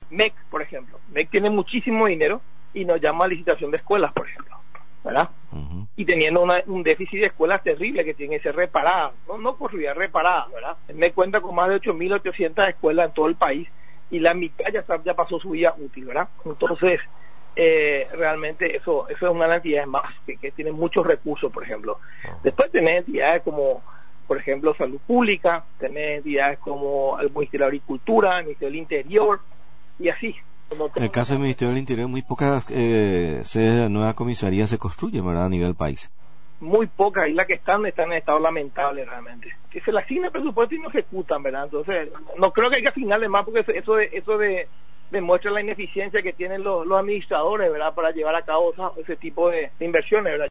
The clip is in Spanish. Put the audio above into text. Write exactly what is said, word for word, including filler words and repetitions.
M E C, por ejemplo. M E C tiene muchísimo dinero y nos llama a licitación de escuelas, por ejemplo, ¿verdad? Uh-huh. Y teniendo una, un déficit de escuelas terrible que tiene que ser reparada, no, no construidas, reparadas, ¿verdad? El M E C cuenta con más de ocho mil ochocientas escuelas en todo el país y la mitad ya, ya pasó su vida útil, ¿verdad? Entonces, eh, realmente eso eso es una entidad más que, que tiene muchos recursos, por ejemplo. Después tenés entidades como, por ejemplo, Salud Pública, tenés entidades como el Ministerio de Agricultura, el Ministerio del Interior, y así. No en el caso del Ministerio del Interior, muy pocas eh, sedes de la nueva comisaría se construyen, ¿verdad?, a nivel país. Muy pocas, y las que están están en estado lamentable realmente. Que se le asigna presupuesto y no ejecutan, ¿verdad? Entonces, no creo que hay que asignarle más, porque eso de, eso de demuestra la ineficiencia que tienen los, los administradores, ¿verdad?, para llevar a cabo esa, ese tipo de, de inversiones, ¿verdad?